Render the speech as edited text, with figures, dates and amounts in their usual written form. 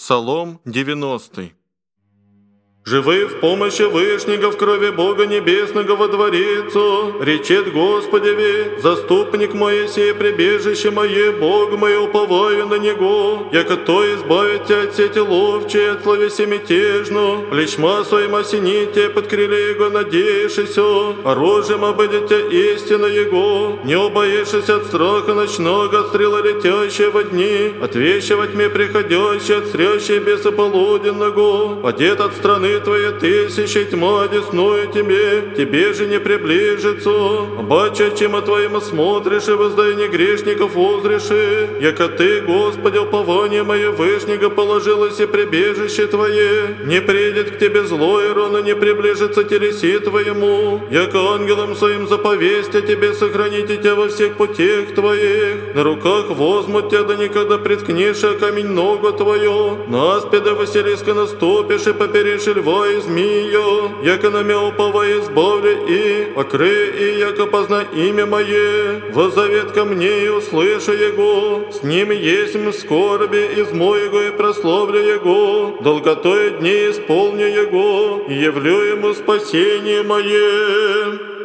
Псалом 90. «Живы в помощи Вышнего в крови Бога Небесного во дворицу, речет Господеви, заступник мой сей, прибежище мое, Бог мой, уповаю на Него, яко то избавит тебя от сети ловчей, от словеси мятежну, плечма своим осените, под крыле Его надеешься, оружием обойдет тебя истина Его, не убоишься от страха ночного, от стрела летящей во дни, от вещи во тьме приходящей, от стрящей беса полуденного, одет от страны твоя тысячи, тьма десную тебе же не приближится. Бача, чем о твоем смотришь, и воздаяние грешников узришь, яко ты, Господи, упование мое Вышнего положилось и прибежище твое, не придет к тебе злое, рано не приближится телеси твоему, яко ангелам своим заповестя тебе сохраните тебя во всех путях твоих, на руках возьмут тебя, да никогда приткнешь, а камень ногу твою, на аспида Василиска наступишь и поперешь льва и змею, яко на мя уповай избавлю и окры, и яко позна имя мое, воззовет ко мне и услышу его, с ним есть скорби, измою его и прославлю его, долготой дней исполню его, и явлю ему спасение мое».